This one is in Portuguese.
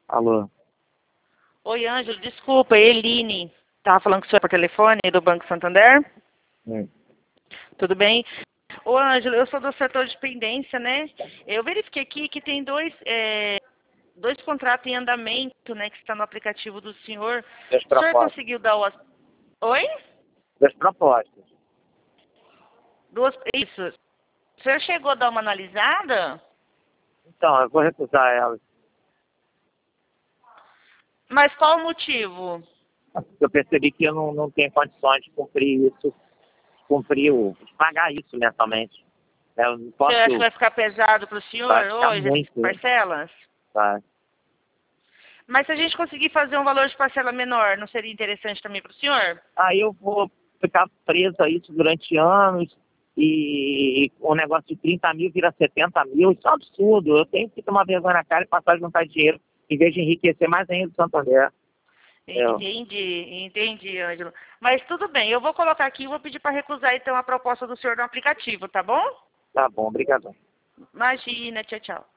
Alô? Oi, Ângelo, desculpa, Eline. Estava falando com o senhor por telefone do Banco Santander. Hum. Tudo bem? Ô, Ângelo, eu sou do setor de pendência, né? Eu verifiquei aqui que tem dois contratos em andamento, né, que está no aplicativo do senhor. Das O senhor propostas. conseguiu dar o... Oi? Das propostas. Isso. O senhor chegou a dar uma analisada? Então, eu vou recusar elas. Mas qual o motivo? Eu percebi que eu não tenho condições de cumprir isso, de pagar isso mensalmente. Eu não O senhor acha que posso, vai ficar pesado para o vai senhor ficar hoje, essas muito, né? parcelas? Tá? Mas se a gente conseguir fazer um valor de parcela menor, não seria interessante também para o senhor? Aí eu vou ficar preso a isso durante anos e o negócio de 30 mil vira 70 mil, isso é um absurdo. Eu tenho que tomar vergonha na cara e passar a juntar dinheiro em vez de enriquecer mais ainda o Santander. Entendi, Ângelo. Mas tudo bem, eu vou colocar aqui e vou pedir para recusar então a proposta do senhor no aplicativo, tá bom? Tá bom, obrigado. Imagina, tchau, tchau.